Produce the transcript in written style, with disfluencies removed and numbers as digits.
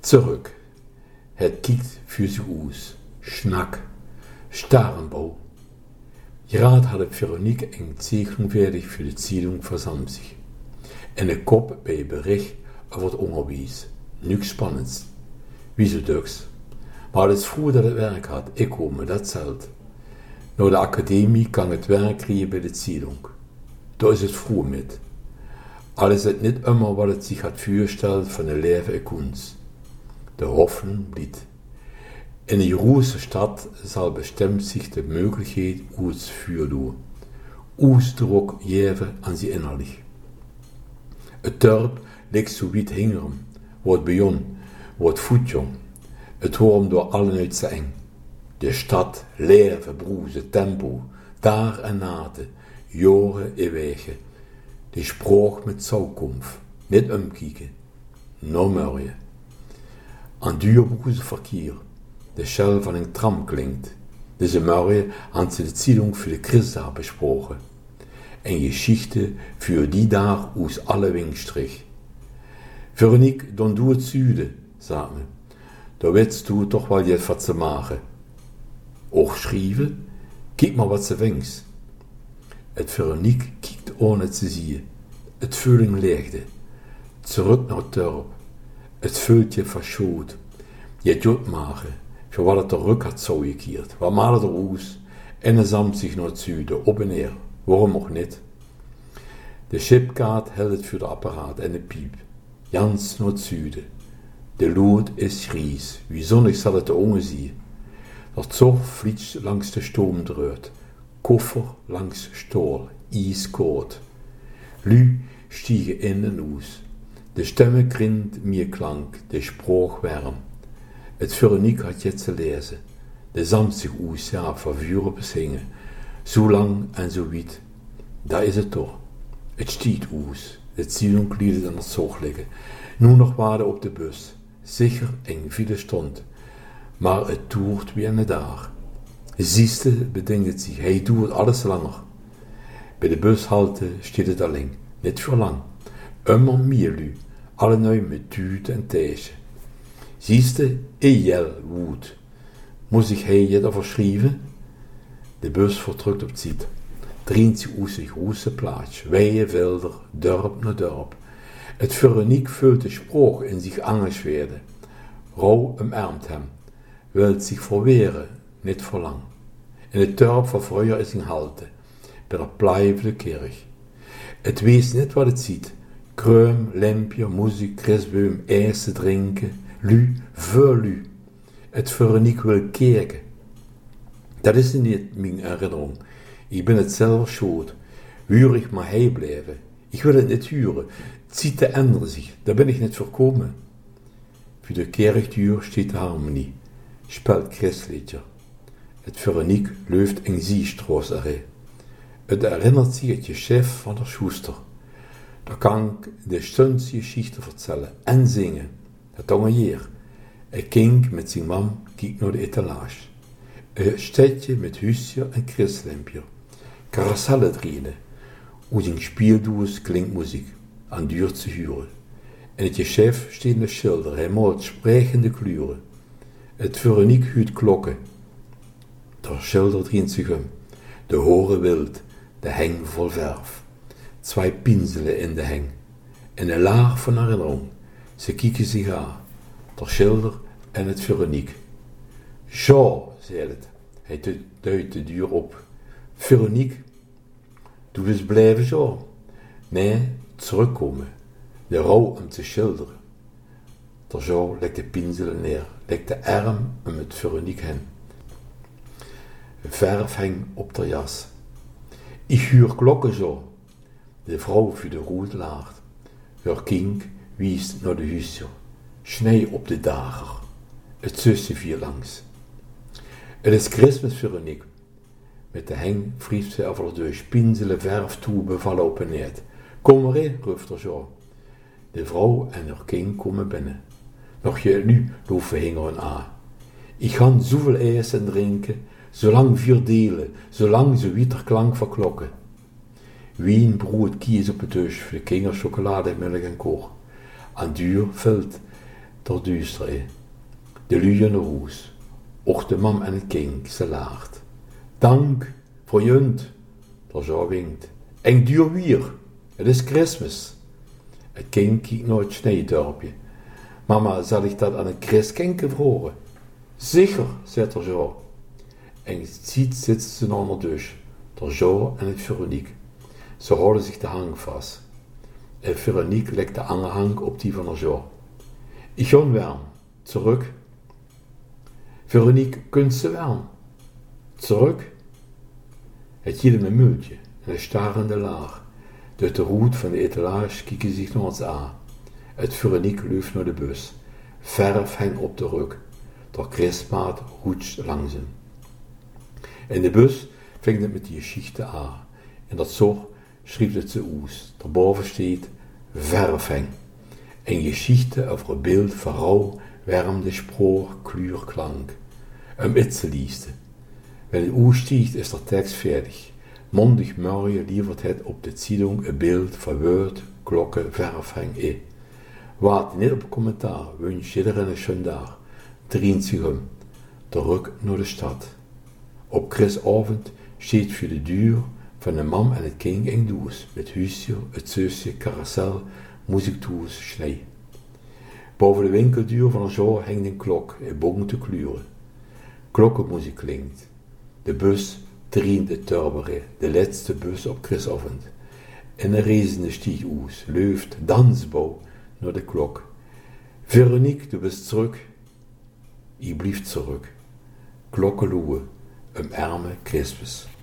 Zurück. Het kiekt für sich aus. Schnack. Starenbau. Gerade hatte Veronique eine Zeichnung fertig für die Zeitung von Samstag. En een kop bij een bericht over het onderwijs. Niks spannends. Wieso dus? Maar het is vroeg dat het werk had, ik hoor me dat zelt. Na de academie kan het werk krijgen bij de Zeitung. Daar is het vroeg met. Al is het niet immer wat het zich had voorgesteld van een leven en kunst. De hoffnung blieb. In een grote stad zal bestemd zich de mogelijkheid uitvoeren. Ausdruck geven aan zijn innerlijk. Het dorp ligt zo wit hingeren, wordt begon, wordt voetjong. Het hoort door allen uit zijn eng. De stad, leven, broeze, tempo, daar en naten, jaren en wegen. Die spraak met zuikomst, niet omkijken, nog meer. Aan duurbroeze verkeer, de schel van een tram klinkt. Deze morgen had ze de Zeitung voor de Christdag besproken. En Geschichte für die dag aus alle Wingstrich. Veronique, dan doe het zuiden, sagt me. Da willst du toch wel je wat ze maken. Och schrijven? Kijk maar wat ze wings. Het Veronique kijkt ohne te zien. Het vulling leegde. Terug naar het dorp. Het vult je verschoot. Je doet maken, voor wat het terug had zo gekeerd. Waar malen er oes en de zam zich naar het zuiden, op en neer. Waarom ook niet? De chipkaart held het voor de apparaat en de piep. Jans naar het zuiden. De lood is gries, wie zonnig zal het de ongen zien. Dat zog vliegt langs de stoomdreut. Koffer langs stoel, ijskoud. Lu stiegen in en uit. De stemme krint meer klank, de spraak warm. Het Veronique had je te lezen. De samstig oes, ja, vervuren bezingen. Zo lang en zo wit. Daar is het toch. Het stiet oes. Het Zeitung liet aan het zog liggen. Nu nog waarde op de bus. Zeker eng viele stond. Maar het duurt wie een dag. Zieste bedenkt het zich. Hij duurt alles langer. Bij de bushalte steht het alleen. Niet voor lang. Immer meer lu. Alle neu met duut en teesje. Zieste, jel woed. Moest ik hij je ervoor schrijven? De bus vertrekt op tijd. Dreht zich uit zich große plaats, weie velder, dorp na dorp. Het Veronique vult de spraak in zich angeschwerde. Rauw umarmt hem, wilt zich verweren, niet voor lang. In het dorp van vroeger is een halte, bij de blijvende kerk. Het weet niet wat het ziet. Kruim, lampje, muziek, christboom, ijs drinken, lu, veel lu. Het Veronique wil kijken. Dat is niet mijn herinnering. Ik ben het zelf schuld. Wurig maar hij blijven. Ik wil het niet huren. Het ziet te änderen zich. Daar ben ik niet voorkomen. Voor de kerkdeur steht de harmonie. Speelt Christliedje. Het Veronique leuft in Ziestraße. Het herinnert zich het chef van de Schuster. Daar kan ik de schönste Geschichte vertellen en zingen. Het ongeveer. Een kind met zijn mam kijkt naar de etalage. Een stedje met huisje en christlampje. Carousellen drehen. Uit een speeldoos klinkt muziek. Aan duur te huren. En het chef steht in de schilder. Hij maalt sprekende kleuren. Het Veronique huurt klokken. De schilder dreht zich om. De horen wild. De heng vol verf. Twee pinselen in de heng. En een laag van herinnering. Ze kijken zich aan. De schilder en het Veronique. Jean, zei het. Hij duidt de deur op. Veronique, du willst blijven zo? Nee, terugkomen. De rouw om te schilderen. De Jean legt de pinselen neer, legt de arm om het Veronique heen. Verf hing op de jas. Ik huur klokken zo. De vrouw voor de rood laagt. Haar kind wiest naar de huisje. Snij op de dager. Het zusje viel langs. Het is Christmas, Veronique. Met de heng wrijft ze over de spinselen verftoeben vallen op en neer. Kom maar in, roept er zo. De vrouw en haar kind komen binnen. Nog je nu lopen hingeren aan. Ik ga zoveel ijs en drinken, zolang 4 delen, zolang ze witter klank verklokken. Wien, brood, kies op het dus, voor de kinderen chocolade, melk en koor. Aan duur vult door duister. De lui in de roes, och de mam en het kind, ze laagt. Dank voor junt, door zo winkt. En duur weer, het is Christmas. Het kind kijkt naar het sneedorpje. Mama, zal ik dat aan een christkenke vroegen? Zeker, zegt er zo. En ziet zit ze onder de douche, door Jo en het Veronique. Ze houden zich de hang vast. En Veronique legt de aanhang op die van Jo. Ik ga wel, terug. Veronique, kunt ze wel? Terug? Het giet hem een muiltje en een starende laag. Door de roet van de etalage kijken zich naar ons aan. Het Veronique loopt naar de bus. Verf hangt op de rug. Door Christmaat roets langzaam. In de bus ving het met die geschichte aan. En dat zo schreef het ze oes. Daarboven staat verfheng. Een geschichte over een beeld van rouw, wärmde Spruch, kleur, klank. Itze liefste. Wenn het oes stiegt, is de tekst fertig. Mondig morgen liefert het op de Zeitung een beeld van woord, klokken, verfheng. Wacht niet op commentaar, wens iedereen een schönen dag. Drient zich om, terug naar de stad. Op Christavond staat voor de deur van de mam en het kind een doos, met huisje, het zusje, carousel, muziektoes, snee. Boven de winkeldeur van een zo hangt een klok, in bonte kleuren. Klokkenmuziek klinkt. De bus drient het turbere, de laatste bus op Christavond. En een reizende stieg oes, leuft, dansbouw, naar de klok. Veronique, du bist terug. Ik blijf terug. Klokkenloeien, arme Christmas.